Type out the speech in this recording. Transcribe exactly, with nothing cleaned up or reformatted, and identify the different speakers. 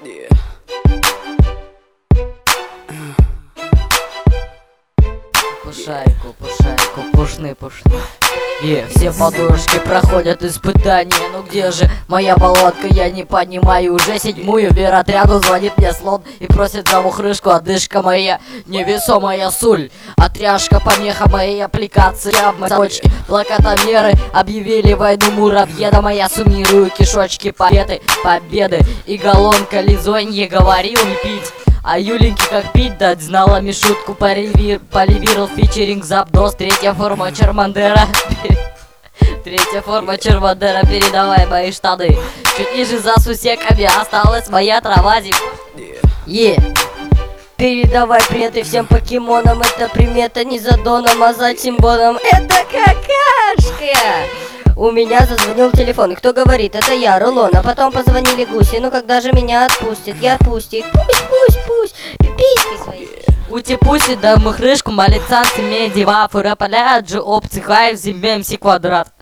Speaker 1: Yeah.
Speaker 2: Пушайку, пушайку, пушны, пушны. Yeah. Все подушки проходят испытания. Ну где же моя болотка, я не понимаю. Уже седьмую веротряду звонит мне слон и просит за мухрышку. Одышка моя, невесомая суль, отряжка, помеха моей аппликации. Обмочки, плакатомеры объявили войну муравьедам. А я суммирую кишочки победы, победы. И галлонка Лизонье говорил не пить, а Юленьке как пить дать, знала Мишутку, поливир, поливировал фичеринг Запдос. Третья форма Чармандера. Третья форма Чармандера, передавай мои штаны. Чуть ниже за сусеками осталась моя трава. Е. Передавай приветы всем покемонам. Это примета не за доном, а за тимбоном. Это какашка. У меня зазвонил телефон, и кто говорит? Это я, Рулон. А потом позвонили гуси. Ну когда же меня отпустит? Я отпустит. Пусть, пусть, пусть. Пиписьки свои. Ути-пуси, да мухрышку, малицанцы, меди, вафу, рапаляджи, опции, хайв, зимбем, си квадрат.